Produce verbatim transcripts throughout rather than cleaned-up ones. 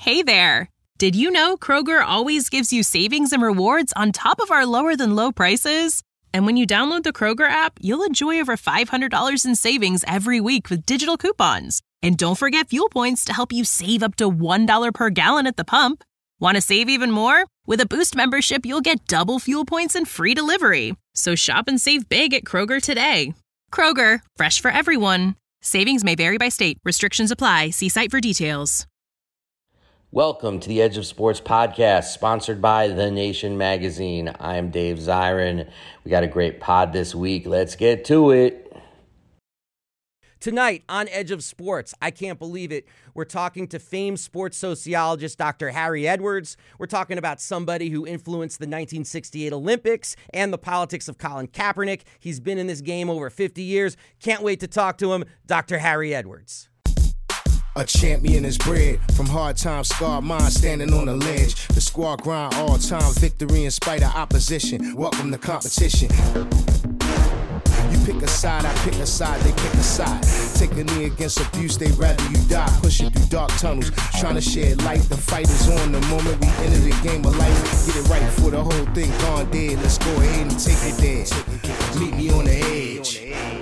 Hey there! Did you know Kroger always gives you savings and rewards on top of our lower-than-low prices? And when you download the Kroger app, you'll enjoy over five hundred dollars in savings every week with digital coupons. And don't forget fuel points to help you save up to one dollar per gallon at the pump. Want to save even more? With a Boost membership, you'll get double fuel points and free delivery. So shop and save big at Kroger today. Kroger, fresh for everyone. Savings may vary by state. Restrictions apply. See site for details. Welcome to the Edge of Sports podcast, sponsored by The Nation magazine. I'm Dave Zirin. We got a great pod this week. Let's get to it. Tonight on Edge of Sports, I can't believe it, we're talking to famed sports sociologist Doctor Harry Edwards. We're talking about somebody who influenced the nineteen sixty-eight Olympics and the politics of Colin Kaepernick. He's been in this game over fifty years. Can't wait to talk to him, Doctor Harry Edwards. A champion is bred from hard times, scarred mind standing on the ledge. The squad grind all time, victory in spite of opposition. Welcome to competition. You pick a side, I pick a side, they pick a side. Take a knee against abuse, they rather you die. Pushing through dark tunnels, trying to shed light. The fight is on the moment we enter the game of life. Get it right for the whole thing gone dead. Let's go ahead and take it there. Meet me on the edge.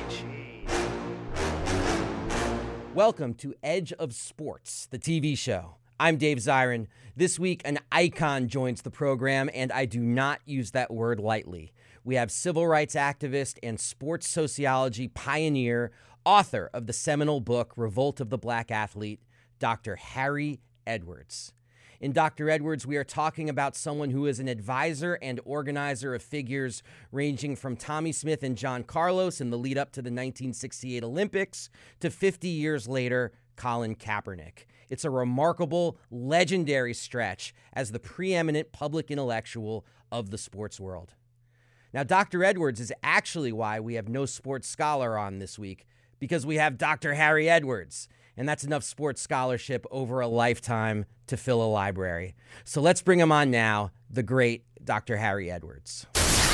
Welcome to Edge of Sports, the T V show. I'm Dave Zirin. This week, an icon joins the program, and I do not use that word lightly. We have civil rights activist and sports sociology pioneer, author of the seminal book, Revolt of the Black Athlete, Doctor Harry Edwards. In Doctor Edwards, we are talking about someone who is an advisor and organizer of figures ranging from Tommie Smith and John Carlos in the lead up to the nineteen sixty-eight Olympics to fifty years later, Colin Kaepernick. It's a remarkable, legendary stretch as the preeminent public intellectual of the sports world. Now, Doctor Edwards is actually why we have no sports scholar on this week, because we have Doctor Harry Edwards. And that's enough sports scholarship over a lifetime to fill a library. So let's bring him on now, the great Doctor Harry Edwards.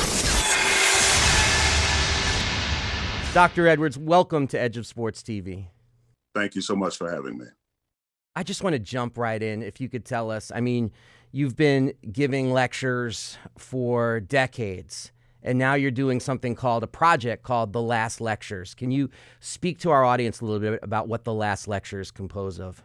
Doctor Edwards, welcome to Edge of Sports T V. Thank you so much for having me. I just want to jump right in. If you could tell us, I mean, you've been giving lectures for decades. And now you're doing something called a project called The Last Lectures. Can you speak to our audience a little bit about what The Last Lectures compose of?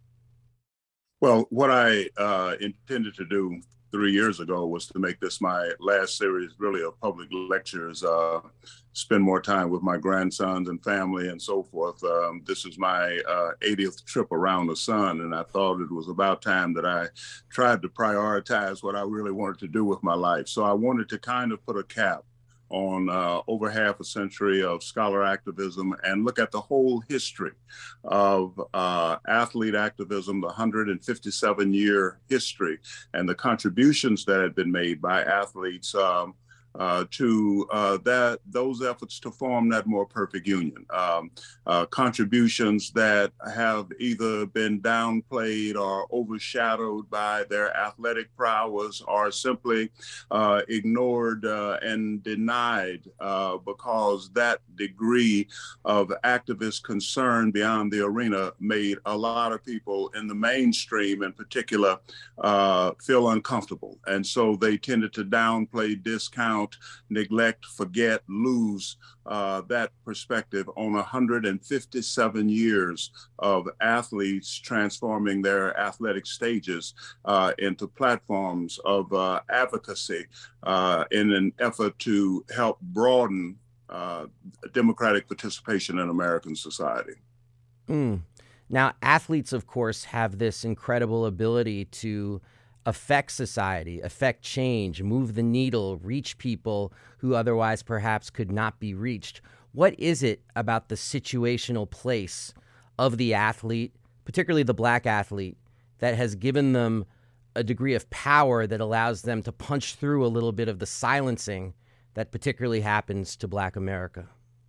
Well, what I uh, intended to do three years ago was to make this my last series, really, of public lectures, uh, spend more time with my grandsons and family and so forth. Um, this is my uh, eightieth trip around the sun, and I thought it was about time that I tried to prioritize what I really wanted to do with my life. So I wanted to kind of put a cap on uh, over half a century of scholar activism and look at the whole history of uh, athlete activism, the one hundred fifty-seven year history, and the contributions that had been made by athletes um, uh, to uh, that those efforts to form that more perfect union. Um, uh, contributions that have either been downplayed or overshadowed by their athletic prowess, or simply uh, ignored uh, and denied uh, because that degree of activist concern beyond the arena made a lot of people in the mainstream in particular uh, feel uncomfortable. And so they tended to downplay, discount, neglect, forget, lose uh, that perspective on one hundred fifty-seven years of athletes transforming their athletic stages uh, into platforms of uh, advocacy uh, in an effort to help broaden uh, democratic participation in American society. Mm. Now, athletes, of course, have this incredible ability to affect society, affect change, move the needle, reach people who otherwise perhaps could not be reached. What is it about the situational place of the athlete, particularly the black athlete, that has given them a degree of power that allows them to punch through a little bit of the silencing that particularly happens to Black America?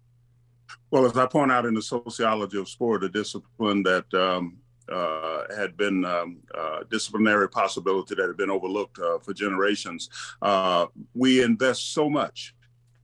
Well, as I point out in the sociology of sport, a discipline that um, uh, had been um, uh, disciplinary possibility that had been overlooked uh, for generations, uh, we invest so much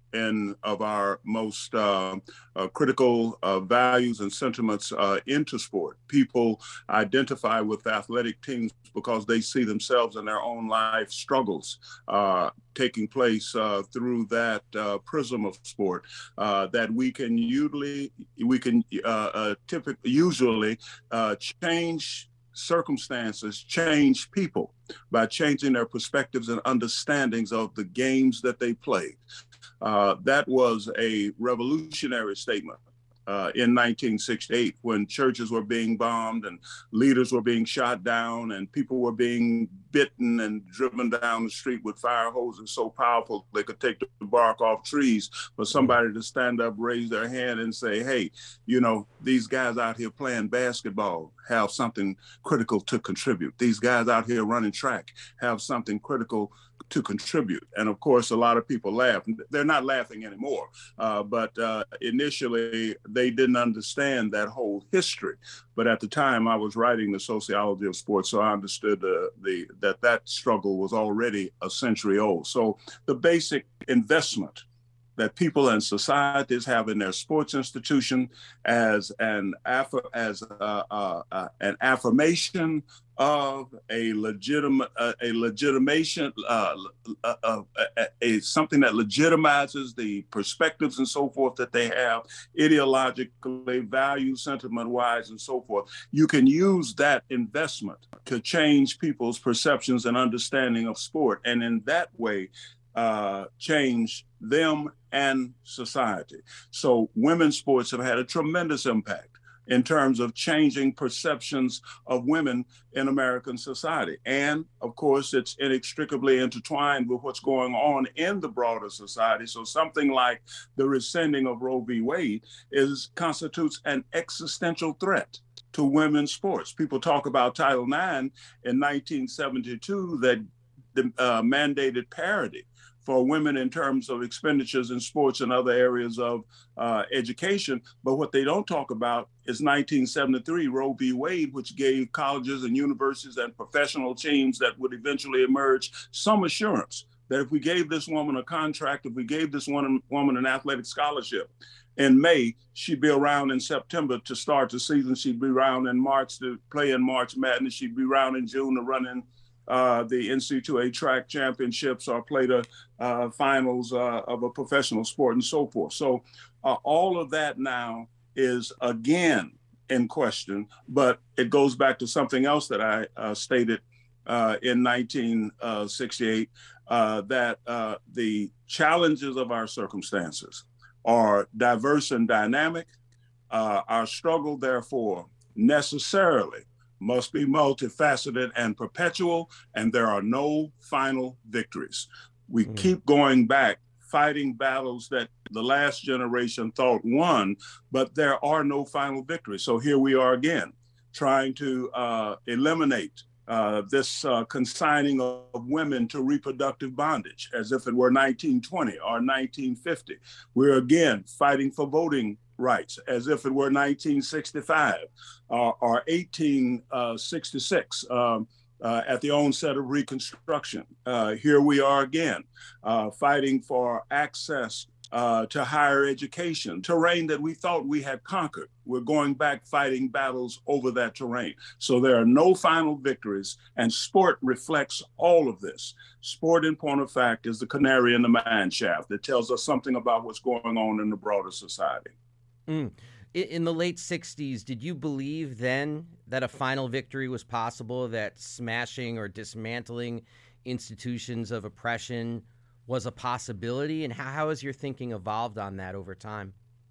and of our most uh, uh, critical uh, values and sentiments uh, into sport. People identify with athletic teams because they see themselves in their own life struggles uh, taking place uh, through that uh, prism of sport. Uh, that we can usually we can uh, uh, typically usually uh, change circumstances, change people by changing their perspectives and understandings of the games that they played. Uh, that was a revolutionary statement uh, in nineteen sixty-eight, when churches were being bombed and leaders were being shot down and people were being bitten and driven down the street with fire hoses so powerful they could take the bark off trees. For somebody to stand up, raise their hand and say, hey, you know, these guys out here playing basketball have something critical to contribute. These guys out here running track have something critical to contribute. And of course, a lot of people laugh. They're not laughing anymore, uh, but uh, initially they didn't understand that whole history. But at the time I was writing the sociology of sports, so I understood the, the that that struggle was already a century old. So the basic investment that people and societies have in their sports institution as an aff- as uh, uh, uh, an affirmation of a legitimate uh, a legitimation uh, uh, uh, uh, a something that legitimizes the perspectives and so forth that they have ideologically, value, sentiment wise, and so forth. You can use that investment to change people's perceptions and understanding of sport, and in that way uh, change them and society. So women's sports have had a tremendous impact in terms of changing perceptions of women in American society. And of course, it's inextricably intertwined with what's going on in the broader society. So something like the rescinding of Roe v. Wade is constitutes an existential threat to women's sports. People talk about Title nine in nineteen seventy-two that uh, mandated parity for women in terms of expenditures in sports and other areas of uh, education. But what they don't talk about is nineteen seventy-three, Roe v. Wade, which gave colleges and universities and professional teams that would eventually emerge some assurance that if we gave this woman a contract, if we gave this woman, woman an athletic scholarship in May, she'd be around in September to start the season. She'd be around in March to play in March Madness. She'd be around in June to run in Uh, the N C double A track championships or play the uh, finals uh, of a professional sport and so forth. So uh, all of that now is again in question, but it goes back to something else that I uh, stated uh, in nineteen sixty-eight, uh, that uh, the challenges of our circumstances are diverse and dynamic. Uh, our struggle, therefore, necessarily must be multifaceted and perpetual, and there are no final victories. We mm. keep going back, fighting battles that the last generation thought won, but there are no final victories. So here we are again, trying to uh, eliminate uh, this uh, consigning of women to reproductive bondage as if it were nineteen twenty or nineteen fifty. We're again fighting for voting rights as if it were nineteen sixty-five uh, or eighteen sixty-six um, uh, at the onset of Reconstruction. Uh, here we are again uh, fighting for access uh, to higher education, terrain that we thought we had conquered. We're going back fighting battles over that terrain. So there are no final victories, and sport reflects all of this. Sport, in point of fact, is the canary in the mine shaft that tells us something about what's going on in the broader society. Mm. In the late sixties, did you believe then that a final victory was possible, that smashing or dismantling institutions of oppression was a possibility? And how, how has your thinking evolved on that over time?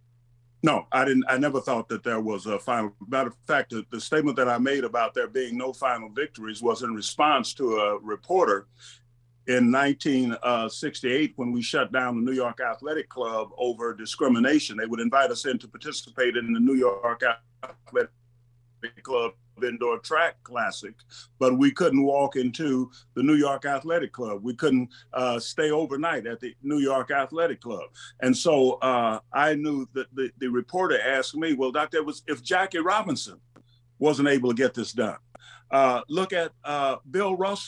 No, I didn't. I never thought that there was a final. Matter of fact, the, the statement that I made about there being no final victories was in response to a reporter in nineteen sixty-eight, when we shut down the New York Athletic Club over discrimination. They would invite us in to participate in the New York Athletic Club Indoor Track Classic, but we couldn't walk into the New York Athletic Club. We couldn't uh, stay overnight at the New York Athletic Club. And so uh, I knew that the, the reporter asked me, well, Doctor, was if Jackie Robinson wasn't able to get this done, uh, look at uh, Bill Russell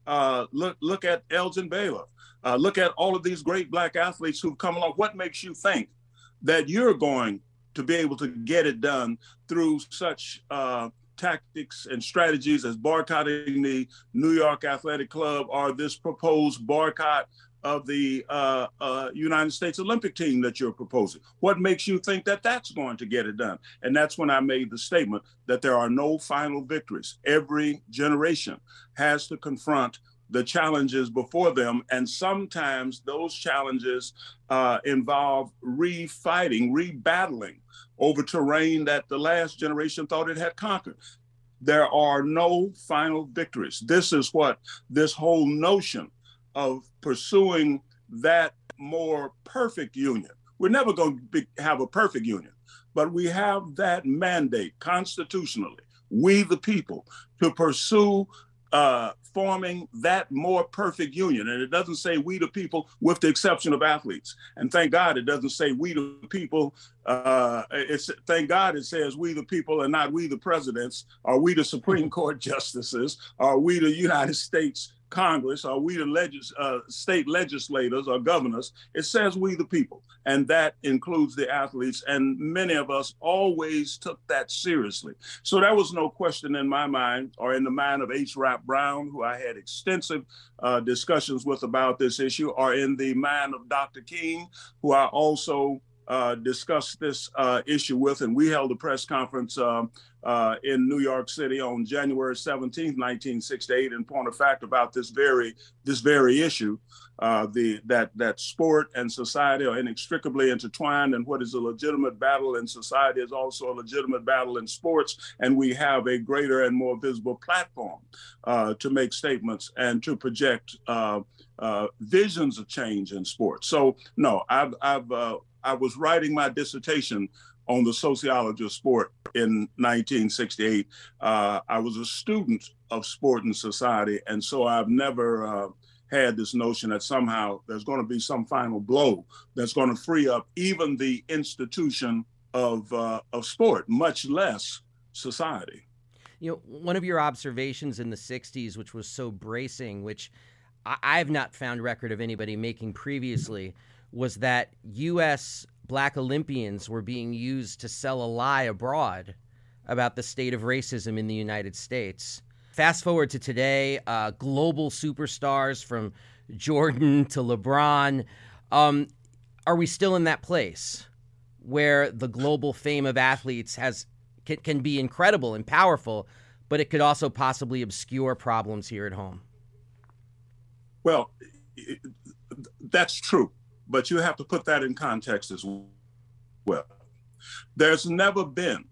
Uh, look, look at Elgin Baylor. Uh, look at all of these great black athletes who've come along. What makes you think that you're going to be able to get it done through such uh, tactics and strategies as boycotting the New York Athletic Club or this proposed boycott of the uh, uh, United States Olympic team that you're proposing? What makes you think that that's going to get it done? And that's when I made the statement that there are no final victories. Every generation has to confront the challenges before them. And sometimes those challenges uh, involve refighting, rebattling over terrain that the last generation thought it had conquered. There are no final victories. This is what this whole notion of pursuing that more perfect union. We're never going to be, have a perfect union, but we have that mandate constitutionally, we the people, to pursue uh, forming that more perfect union. And it doesn't say we the people with the exception of athletes. And thank God it doesn't say we the people. Uh, it's thank God it says we the people and not we the presidents, or we the Supreme Court justices, or we the United States Congress, or we the legis- uh, state legislators or governors. It says we the people, and that includes the athletes. And many of us always took that seriously. So there was no question in my mind or in the mind of H. Rap Brown, who I had extensive uh, discussions with about this issue, or in the mind of Doctor King, who I also uh, discussed this uh, issue with. And we held a press conference uh, Uh, in New York City on January seventeenth, nineteen sixty-eight, in point of fact about this very this very issue, uh, the that that sport and society are inextricably intertwined, and what is a legitimate battle in society is also a legitimate battle in sports, and we have a greater and more visible platform uh, to make statements and to project uh, uh, visions of change in sports. So no, I've, I've uh, I was writing my dissertation on the sociology of sport in nineteen sixty-eight. Uh, I was a student of sport and society, and so I've never uh, had this notion that somehow there's going to be some final blow that's going to free up even the institution of uh, of sport, much less society. You know, one of your observations in the sixties, which was so bracing, which I- I've not found record of anybody making previously, was that U S Black Olympians were being used to sell a lie abroad about the state of racism in the United States. Fast forward to today, uh, global superstars from Jordan to LeBron. Um, are we still in that place where the global fame of athletes has can, can be incredible and powerful, but it could also possibly obscure problems here at home? Well, it, that's true. But you have to put that in context as well. There's never been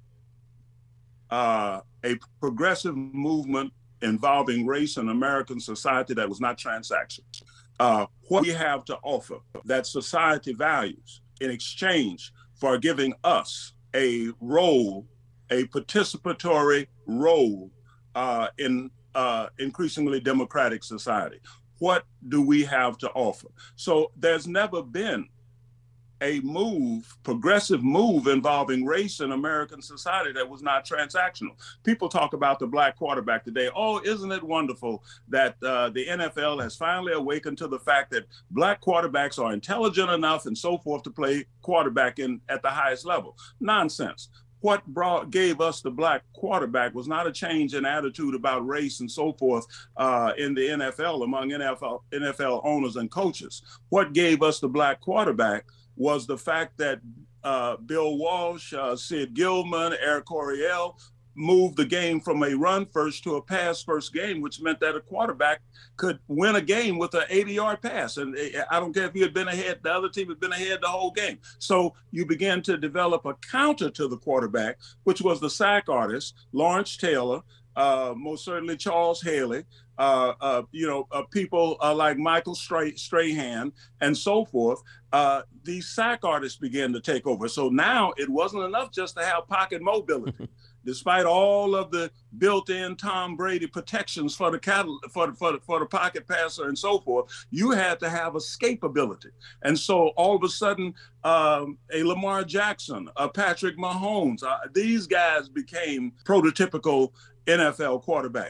uh, a progressive movement involving race in American society that was not transactional. Uh, what we have to offer that society values in exchange for giving us a role, a participatory role uh, in uh, increasingly democratic society. What do we have to offer? So there's never been a move, progressive move involving race in American society that was not transactional. People talk about the black quarterback today. Oh, isn't it wonderful that uh, the N F L has finally awakened to the fact that black quarterbacks are intelligent enough and so forth to play quarterback in at the highest level? Nonsense. What brought, gave us the black quarterback was not a change in attitude about race and so forth uh, in the N F L, among N F L, N F L owners and coaches. What gave us the black quarterback was the fact that uh, Bill Walsh, uh, Sid Gilman, Eric Coryell moved the game from a run first to a pass first game, which meant that a quarterback could win a game with an eighty-yard pass. And I don't care if he had been ahead, the other team had been ahead the whole game. So you began to develop a counter to the quarterback, which was the sack artist, Lawrence Taylor, uh, most certainly Charles Haley, uh, uh, you know, uh, people uh, like Michael Stra- Strahan and so forth. Uh, these sack artists began to take over. So now it wasn't enough just to have pocket mobility. Despite all of the built-in Tom Brady protections for the cattle, for the, for the, for the pocket passer and so forth, you had to have escapability. And so all of a sudden, um, a Lamar Jackson, a Patrick Mahomes, uh, these guys became prototypical N F L quarterback.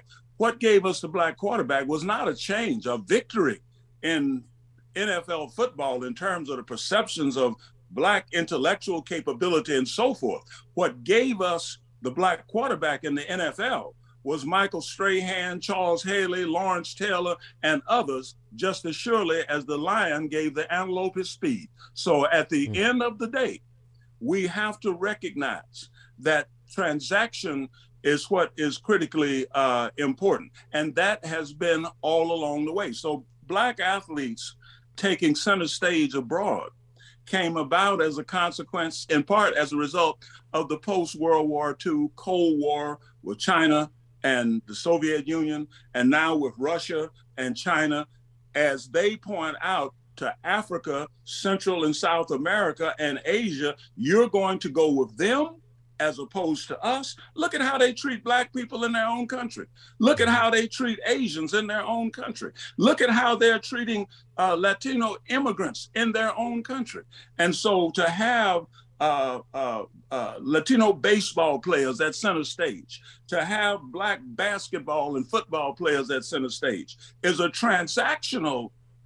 what gave us the black quarterback was not a change, a victory in N F L football in terms of the perceptions of black intellectual capability and so forth. What gave us the black quarterback in the N F L was Michael Strahan, Charles Haley, Lawrence Taylor, and others, just as surely as the lion gave the antelope his speed. So at the mm. end of the day, we have to recognize that transaction is what is critically uh, important. And that has been all along the way. So black athletes taking center stage abroad came about as a consequence, in part as a result of the post-World War Two Cold War with China and the Soviet Union, and now with Russia and China, as they point out to Africa, Central and South America, and Asia, you're going to go with them as opposed to us. Look at how they treat black people in their own country. Look at how they treat Asians in their own country. Look at how they're treating uh, Latino immigrants in their own country. And so to have uh, uh, uh, Latino baseball players at center stage, to have black basketball and football players at center stage is a transactional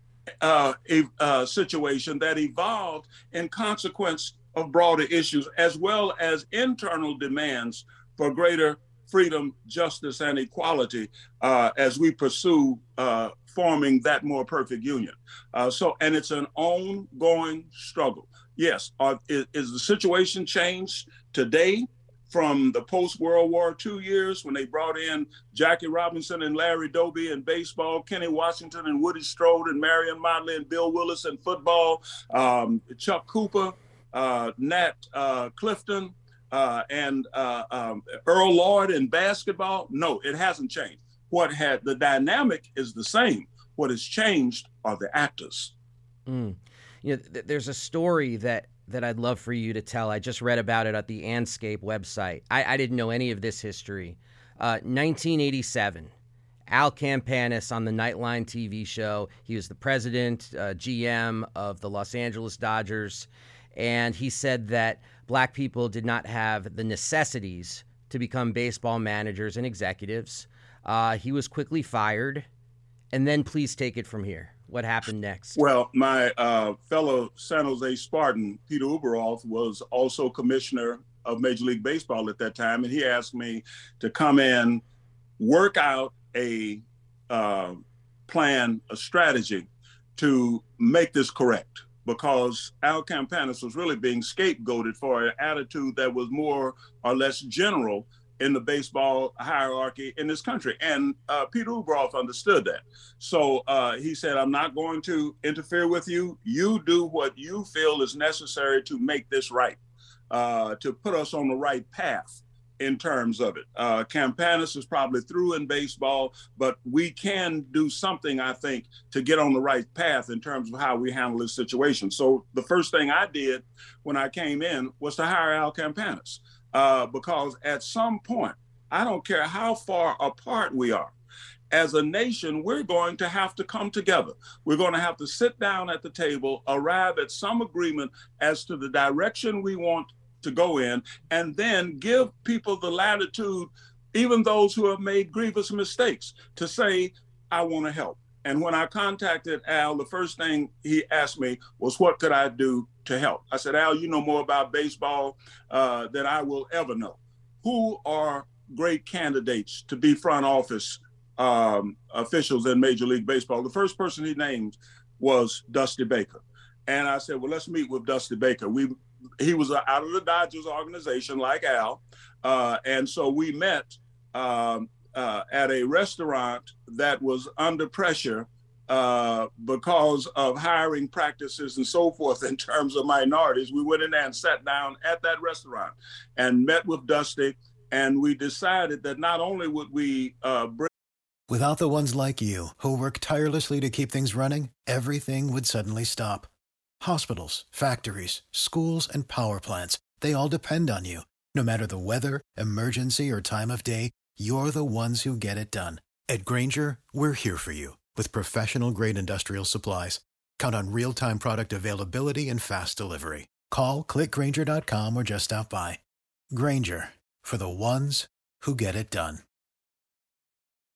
uh, uh, situation that evolved in consequence of broader issues, as well as internal demands for greater freedom, justice, and equality uh, as we pursue uh, forming that more perfect union. Uh, so, and it's an ongoing struggle. Yes, are, is, is the situation changed today from the post-World War Two years when they brought in Jackie Robinson and Larry Doby in baseball, Kenny Washington and Woody Strode and Marion Motley and Bill Willis in football, um, Chuck Cooper, Uh, Nat uh, Clifton, uh, and uh, um, Earl Lloyd in basketball? No, it hasn't changed. What had the dynamic is the same. What has changed are the actors. Mm. You know, th- there's a story that that I'd love for you to tell. I just read about it at the Anscape website. I, I didn't know any of this history. Uh, nineteen eighty-seven. Al Campanis on the Nightline T V show. He was the president, uh, G M of the Los Angeles Dodgers. And he said that black people did not have the necessities to become baseball managers and executives. Uh, he was quickly fired. And then please take it from here. What happened next? Well, my uh, fellow San Jose Spartan, Peter Ueberroth, was also commissioner of Major League Baseball at that time. And he asked me to come in, work out a uh, plan, a strategy to make this correct. Because Al Campanis was really being scapegoated for an attitude that was more or less general in the baseball hierarchy in this country. And uh, Peter Ueberroth understood that. So uh, he said, I'm not going to interfere with you. You do what you feel is necessary to make this right, uh, to put us on the right path in terms of it. Uh, Campanis is probably through in baseball, but we can do something, I think, to get on the right path in terms of how we handle this situation. So the first thing I did when I came in was to hire Al Campanis, uh, because at some point, I don't care how far apart we are, as a nation, we're going to have to come together. We're going to have to sit down at the table, arrive at some agreement as to the direction we want to go in, and then give people the latitude, even those who have made grievous mistakes, to say, I want to help. And when I contacted Al, the first thing he asked me was, what could I do to help? I said, Al, you know more about baseball uh, than I will ever know. Who are great candidates to be front office um, officials in Major League Baseball? The first person he named was Dusty Baker. And I said, well, let's meet with Dusty Baker. We He was out of the Dodgers organization like Al. Uh, and so we met um, uh, at a restaurant that was under pressure uh, because of hiring practices and so forth in terms of minorities. We went in there and sat down at that restaurant and met with Dusty. And we decided that not only would we uh, bring. Without the ones like you who work tirelessly to keep things running, everything would suddenly stop. Hospitals, factories, schools, and power plants, they all depend on you. No matter the weather, emergency, or time of day, you're the ones who get it done. At Grainger, we're here for you with professional-grade industrial supplies. Count on real-time product availability and fast delivery. Call, click Grainger dot com, or just stop by. Grainger, for the ones who get it done.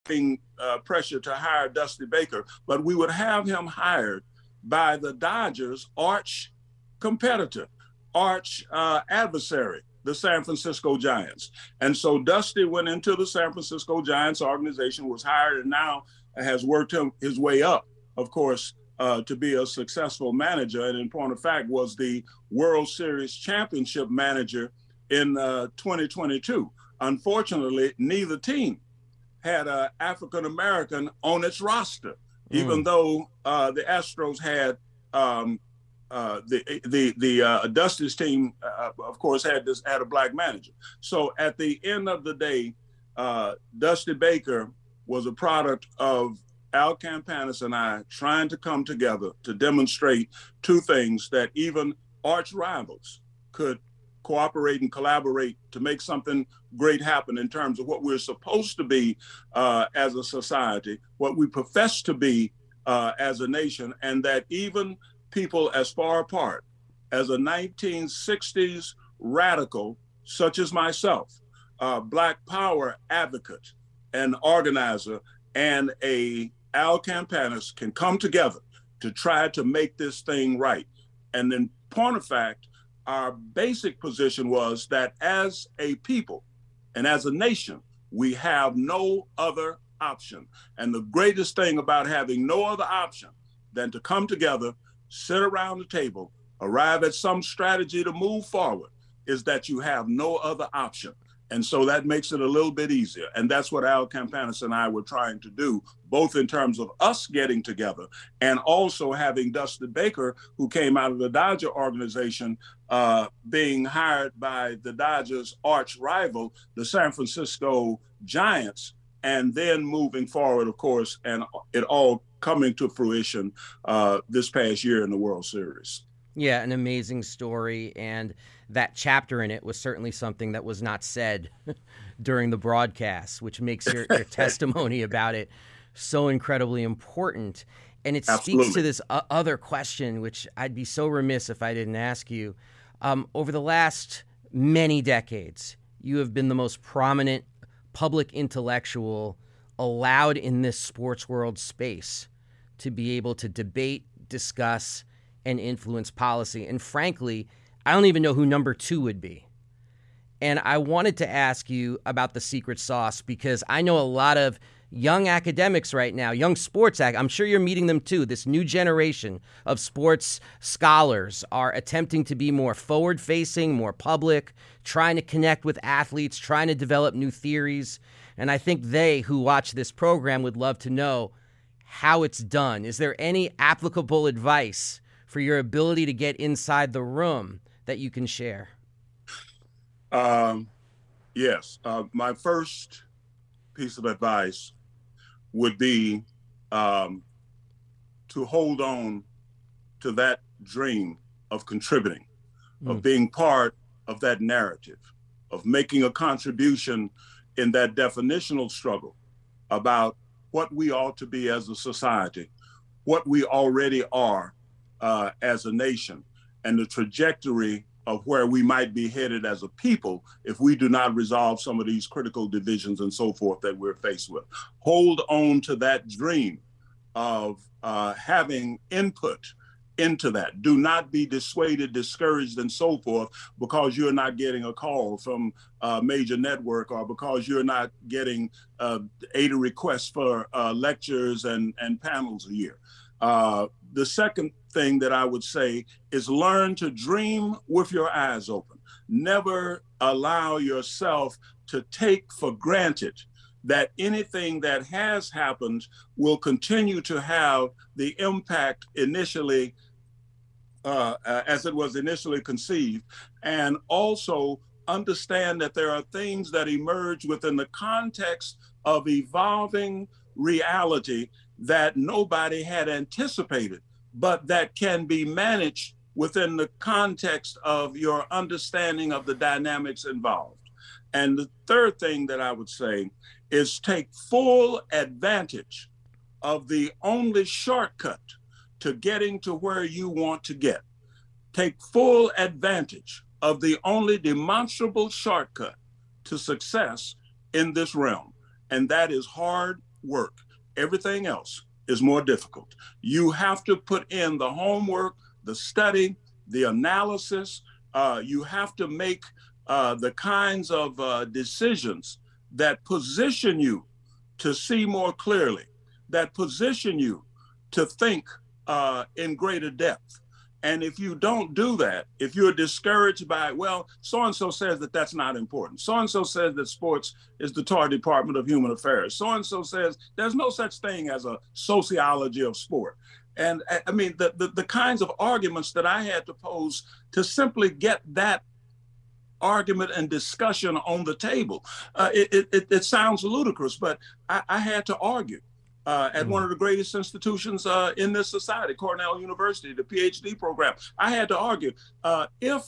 applying uh, pressure to hire Dusty Baker, but we would have him hired by the Dodgers' arch competitor, arch uh, adversary, the San Francisco Giants. And so Dusty went into the San Francisco Giants organization, was hired, and now has worked him, his way up, of course, uh, to be a successful manager. And in point of fact, was the World Series championship manager in uh, twenty twenty-two. Unfortunately, neither team had an African-American on its roster, mm. even though uh, the Astros had um, uh, the the the uh, Dusty's team, uh, of course, had this had a black manager. So at the end of the day, uh, Dusty Baker was a product of Al Campanis and I trying to come together to demonstrate two things: that even arch rivals could cooperate and collaborate to make something great happen in terms of what we're supposed to be uh, as a society, what we profess to be uh, as a nation, and that even people as far apart as a nineteen sixties radical such as myself, uh, Black Power advocate and organizer, and a Al Campanis can come together to try to make this thing right. And in point of fact, our basic position was that as a people and as a nation, we have no other option. And the greatest thing about having no other option than to come together, sit around the table, arrive at some strategy to move forward, is that you have no other option. And so that makes it a little bit easier. And that's what Al Campanis and I were trying to do, both in terms of us getting together and also having Dusty Baker, who came out of the Dodger organization, uh, being hired by the Dodgers' arch rival, the San Francisco Giants, and then moving forward, of course, and it all coming to fruition uh, this past year in the World Series. Yeah, an amazing story, and that chapter in it was certainly something that was not said during the broadcast, which makes your, your testimony about it so incredibly important. And it Absolutely. speaks to this uh, other question, which I'd be so remiss if I didn't ask you. Um, over the last many decades, you have been the most prominent public intellectual allowed in this sports world space to be able to debate, discuss, and influence policy. And frankly, I don't even know who number two would be. And I wanted to ask you about the secret sauce, because I know a lot of young academics right now, young sports, ac- I'm sure you're meeting them too. This new generation of sports scholars are attempting to be more forward-facing, more public, trying to connect with athletes, trying to develop new theories. And I think they who watch this program would love to know how it's done. Is there any applicable advice for your ability to get inside the room that you can share? Um, yes. Uh, my first piece of advice would be um, to hold on to that dream of contributing, mm. of being part of that narrative, of making a contribution in that definitional struggle about what we ought to be as a society, what we already are uh, as a nation, and the trajectory of where we might be headed as a people if we do not resolve some of these critical divisions and so forth that we're faced with. Hold on to that dream of uh, having input into that. Do not be dissuaded, discouraged, and so forth because you're not getting a call from a major network, or because you're not getting uh, eighty requests for uh, lectures and, and panels a year. Uh, the second thing that I would say is learn to dream with your eyes open. Never allow yourself to take for granted that anything that has happened will continue to have the impact initially uh, uh, as it was initially conceived, and also understand that there are things that emerge within the context of evolving reality that nobody had anticipated, but that can be managed within the context of your understanding of the dynamics involved. And the third thing that I would say is take full advantage of the only shortcut to getting to where you want to get. Take full advantage of the only demonstrable shortcut to success in this realm. And that is hard work. Everything else is more difficult. You have to put in the homework, the study, the analysis. Uh, you have to make uh, the kinds of uh, decisions that position you to see more clearly, that position you to think uh, in greater depth. And if you don't do that, if you're discouraged by, well, so-and-so says that that's not important. So-and-so says that sports is the toy department of human affairs. So-and-so says there's no such thing as a sociology of sport. And I mean, the, the, the kinds of arguments that I had to pose to simply get that argument and discussion on the table, uh, it, it, it sounds ludicrous, but I, I had to argue. Uh, at mm. one of the greatest institutions uh, in this society, Cornell University, the PhD program. I had to argue, uh, if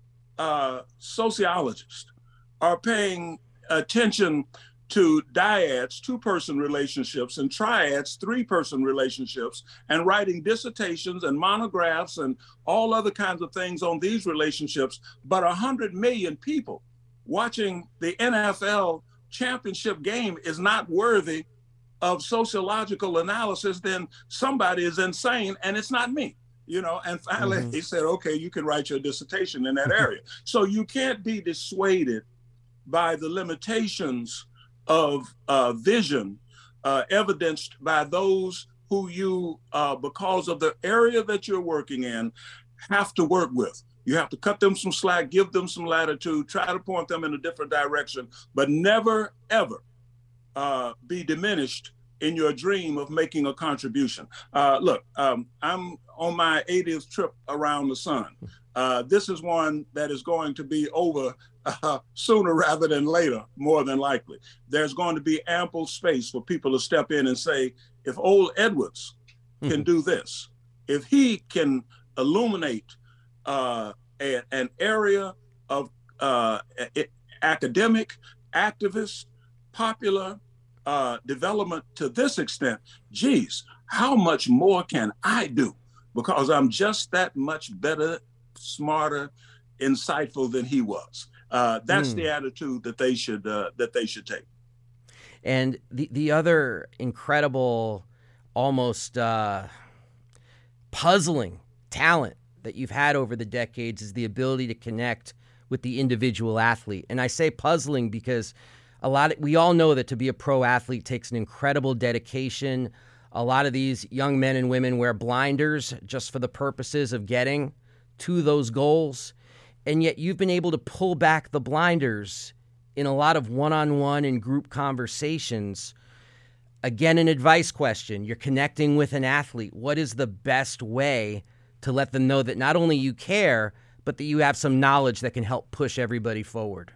uh, sociologists are paying attention to dyads, two-person relationships, and triads, three-person relationships, and writing dissertations and monographs and all other kinds of things on these relationships, but one hundred million people watching the N F L championship game is not worthy of sociological analysis, then somebody is insane, and it's not me, you know. And finally, mm-hmm. he said, okay, you can write your dissertation in that area. So you can't be dissuaded by the limitations of uh, vision uh, evidenced by those who you, uh, because of the area that you're working in, have to work with. You have to cut them some slack, give them some latitude, try to point them in a different direction, but never, ever Uh, be diminished in your dream of making a contribution. Uh, look, um, I'm on my eightieth trip around the sun. Uh, this is one that is going to be over uh, sooner rather than later, more than likely. There's going to be ample space for people to step in and say, if old Edwards mm-hmm. can do this, if he can illuminate uh, a, an area of uh, a, academic, activist, popular uh, development to this extent, geez, how much more can I do? Because I'm just that much better, smarter, insightful than he was. Uh, that's mm. the attitude that they should uh, that they should take. And the the other incredible, almost uh, puzzling talent that you've had over the decades is the ability to connect with the individual athlete. And I say puzzling because a lot of, we all know that to be a pro athlete takes an incredible dedication. A lot of these young men and women wear blinders just for the purposes of getting to those goals. And yet you've been able to pull back the blinders in a lot of one-on-one and group conversations. Again, an advice question. You're connecting with an athlete. What is the best way to let them know that not only you care, but that you have some knowledge that can help push everybody forward?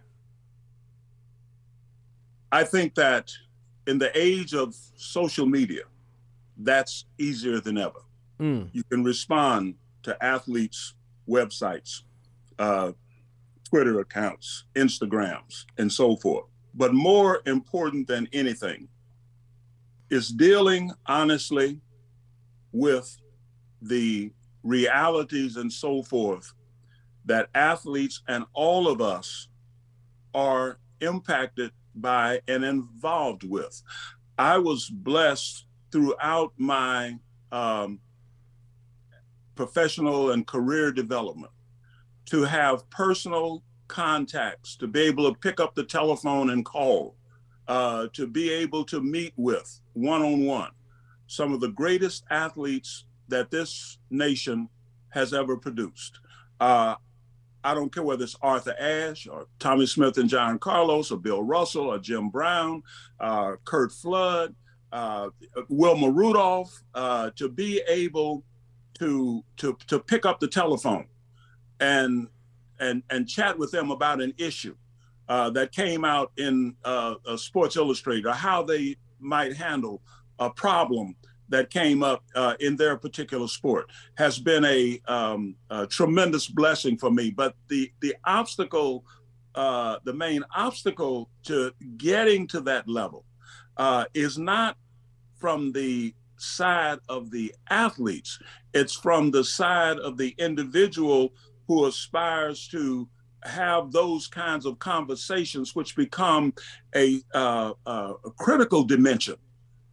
I think that in the age of social media, that's easier than ever. Mm. You can respond to athletes' websites, uh, Twitter accounts, Instagrams, and so forth. But more important than anything is dealing honestly with the realities and so forth that athletes and all of us are impacted by and involved with. I was blessed throughout my um, professional and career development to have personal contacts, to be able to pick up the telephone and call, uh, to be able to meet with one-on-one some of the greatest athletes that this nation has ever produced. Uh, I don't care whether it's Arthur Ashe or Tommy Smith and John Carlos or Bill Russell or Jim Brown, uh, Curt Flood, uh, Wilma Rudolph, uh, to be able to, to, to pick up the telephone and, and, and chat with them about an issue uh, that came out in uh, Sports Illustrated, or how they might handle a problem that came up uh, in their particular sport, has been a, um, a tremendous blessing for me. But the the obstacle, uh, the main obstacle to getting to that level uh, is not from the side of the athletes. It's from the side of the individual who aspires to have those kinds of conversations, which become a, uh, uh, a critical dimension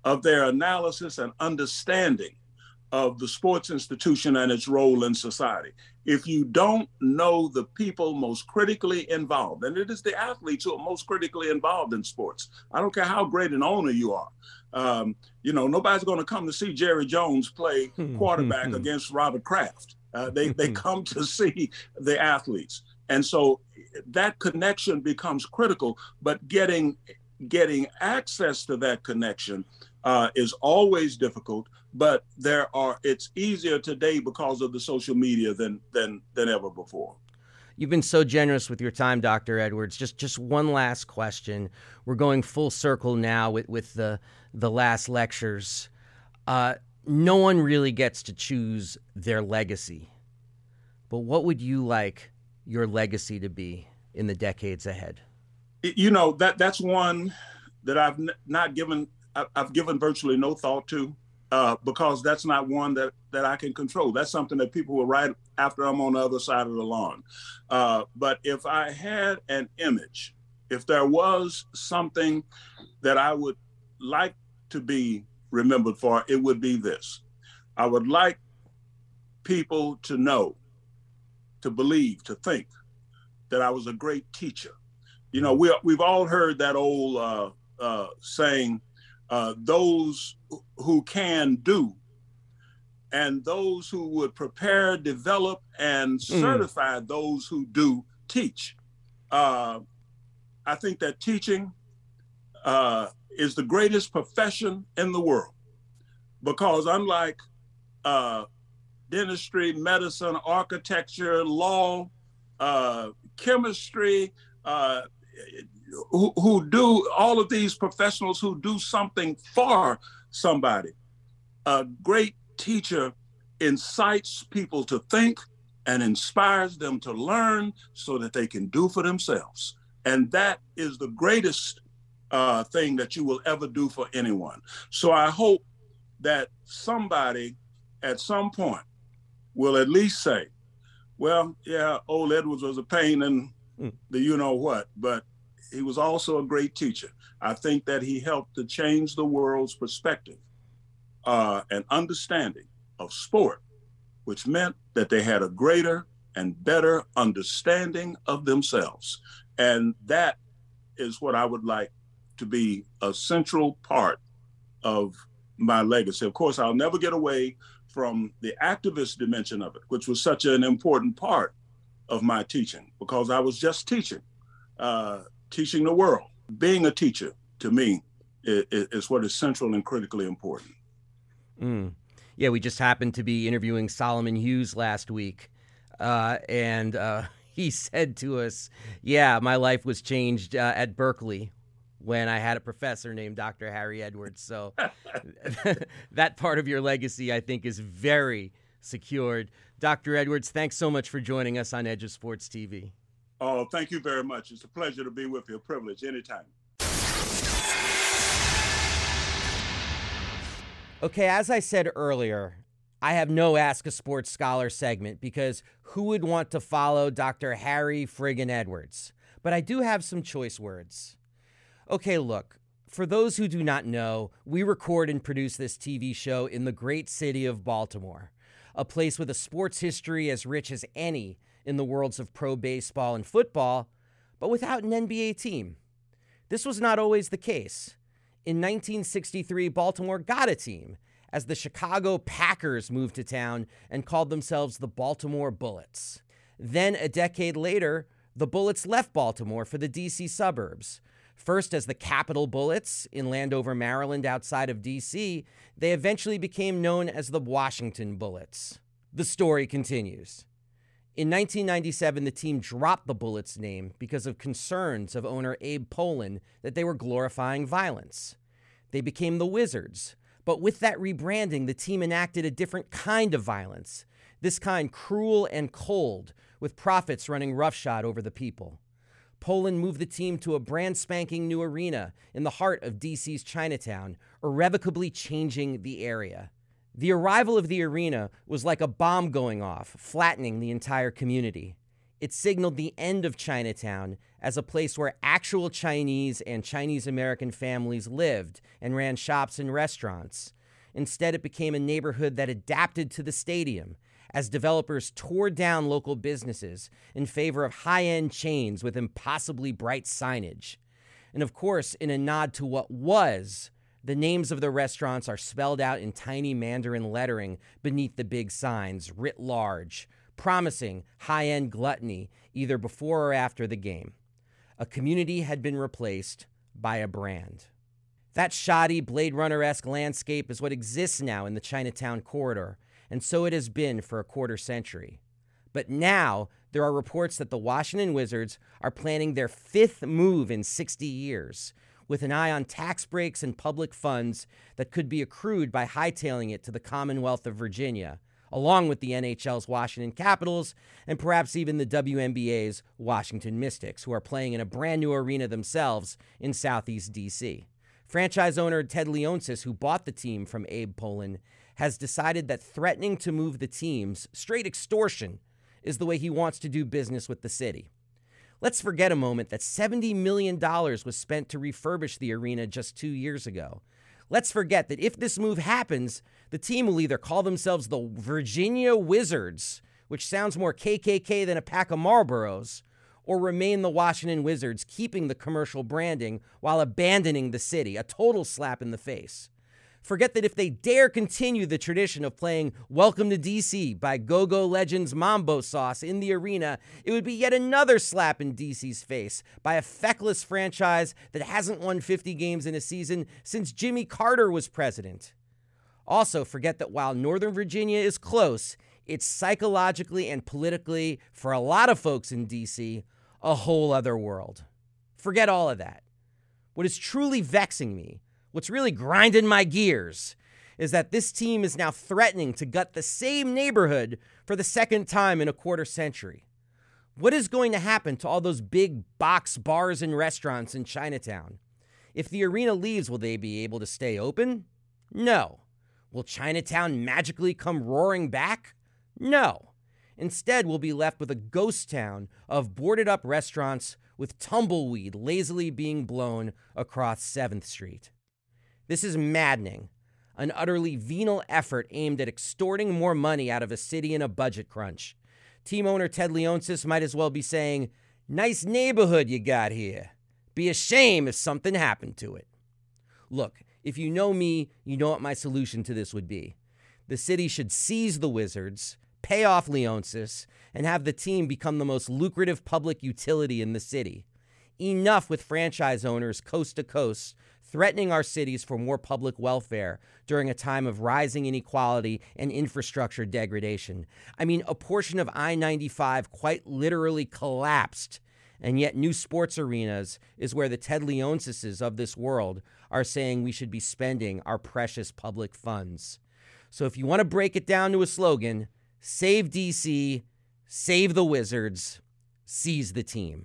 of their analysis and understanding of the sports institution and its role in society. If you don't know the people most critically involved, and it is the athletes who are most critically involved in sports. I don't care how great an owner you are. Um, you know, nobody's going to come to see Jerry Jones play quarterback against Robert Kraft. Uh, they, they come to see the athletes. And so that connection becomes critical, but getting, getting access to that connection uh, is always difficult. But there are, it's easier today because of the social media than than than ever before. You've been so generous with your time, Doctor Edwards. Just just one last question. We're going full circle now with, with the the last lectures. Uh, no one really gets to choose their legacy. But what would you like your legacy to be in the decades ahead? You know, that that's one that I've n- not given, I've given virtually no thought to. Uh, because that's not one that, that I can control. That's something that people will write after I'm on the other side of the lawn. Uh, but if I had an image, if there was something that I would like to be remembered for, it would be this. I would like people to know, to believe, to think that I was a great teacher. You know, we, we've all heard that old uh, uh, saying, Uh, those who can do, and those who would prepare, develop, and certify mm. those who do teach. Uh, I think that teaching uh, is the greatest profession in the world, because unlike uh, dentistry, medicine, architecture, law, uh, chemistry, uh, Who, who do all of these professionals who do something for somebody. A great teacher incites people to think and inspires them to learn so that they can do for themselves. And that is the greatest uh, thing that you will ever do for anyone. So I hope that somebody at some point will at least say, well, yeah, old Edwards was a pain in the you know what, but he was also a great teacher. I think that he helped to change the world's perspective uh, and understanding of sport, which meant that they had a greater and better understanding of themselves. And that is what I would like to be a central part of my legacy. Of course, I'll never get away from the activist dimension of it, which was such an important part of my teaching, because I was just teaching. Uh, teaching the world. Being a teacher, to me, is, is what is central and critically important. Mm. Yeah, we just happened to be interviewing Solomon Hughes last week, uh, and uh, he said to us, yeah, my life was changed uh, at Berkeley when I had a professor named Doctor Harry Edwards. So that part of your legacy, I think, is very secured. Doctor Edwards, thanks so much for joining us on Edge of Sports T V. Oh, thank you very much. It's a pleasure to be with you. A privilege. Anytime. Okay, as I said earlier, I have no Ask a Sports Scholar segment because who would want to follow Doctor Harry friggin' Edwards? But I do have some choice words. Okay, look, for those who do not know, we record and produce this T V show in the great city of Baltimore, a place with a sports history as rich as any in the worlds of pro baseball and football, but without an N B A team. This was not always the case. In nineteen sixty-three, Baltimore got a team as the Chicago Packers moved to town and called themselves the Baltimore Bullets. Then, a decade later, the Bullets left Baltimore for the D C suburbs. First as the Capitol Bullets in Landover, Maryland, outside of D C, they eventually became known as the Washington Bullets. The story continues. In nineteen ninety-seven, the team dropped the Bullets name because of concerns of owner Abe Pollin that they were glorifying violence. They became the Wizards, but with that rebranding, the team enacted a different kind of violence, this kind cruel and cold, with profits running roughshod over the people. Pollin moved the team to a brand spanking new arena in the heart of D C's Chinatown, irrevocably changing the area. The arrival of the arena was like a bomb going off, flattening the entire community. It signaled the end of Chinatown as a place where actual Chinese and Chinese-American families lived and ran shops and restaurants. Instead, it became a neighborhood that adapted to the stadium as developers tore down local businesses in favor of high-end chains with impossibly bright signage. And of course, in a nod to what was, the names of the restaurants are spelled out in tiny Mandarin lettering beneath the big signs, writ large, promising high-end gluttony either before or after the game. A community had been replaced by a brand. That shoddy Blade Runner-esque landscape is what exists now in the Chinatown corridor, and so it has been for a quarter century. But now there are reports that the Washington Wizards are planning their fifth move in sixty years, with an eye on tax breaks and public funds that could be accrued by hightailing it to the Commonwealth of Virginia, along with the N H L's Washington Capitals and perhaps even the W N B A's Washington Mystics, who are playing in a brand new arena themselves in Southeast D C. Franchise owner Ted Leonsis, who bought the team from Abe Pollin, has decided that threatening to move the teams, straight extortion, is the way he wants to do business with the city. Let's forget a moment that seventy million dollars was spent to refurbish the arena just two years ago. Let's forget that if this move happens, the team will either call themselves the Virginia Wizards, which sounds more K K K than a pack of Marlboros, or remain the Washington Wizards, keeping the commercial branding while abandoning the city, a total slap in the face. Forget that if they dare continue the tradition of playing Welcome to D C by Go-Go Legends Mambo Sauce in the arena, it would be yet another slap in D C's face by a feckless franchise that hasn't won fifty games in a season since Jimmy Carter was president. Also, forget that while Northern Virginia is close, it's psychologically and politically, for a lot of folks in D C, a whole other world. Forget all of that. What is truly vexing me, what's really grinding my gears, is that this team is now threatening to gut the same neighborhood for the second time in a quarter century. What is going to happen to all those big box bars and restaurants in Chinatown? If the arena leaves, will they be able to stay open? No. Will Chinatown magically come roaring back? No. Instead, we'll be left with a ghost town of boarded-up restaurants with tumbleweed lazily being blown across seventh Street. This is maddening, an utterly venal effort aimed at extorting more money out of a city in a budget crunch. Team owner Ted Leonsis might as well be saying, "Nice neighborhood you got here. Be a shame if something happened to it." Look, if you know me, you know what my solution to this would be. The city should seize the Wizards, pay off Leonsis, and have the team become the most lucrative public utility in the city. Enough with franchise owners coast to coast threatening our cities for more public welfare during a time of rising inequality and infrastructure degradation. I mean, a portion of I ninety-five quite literally collapsed, and yet new sports arenas is where the Ted Leonsises of this world are saying we should be spending our precious public funds. So if you want to break it down to a slogan, save D C, save the Wizards, seize the team.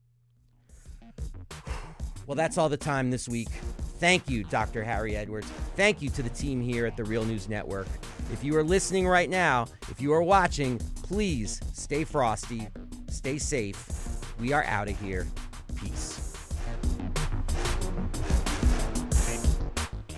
Well, that's all the time this week. Thank you, Doctor Harry Edwards. Thank you to the team here at the Real News Network. If you are listening right now, if you are watching, please stay frosty, stay safe. We are out of here. Peace.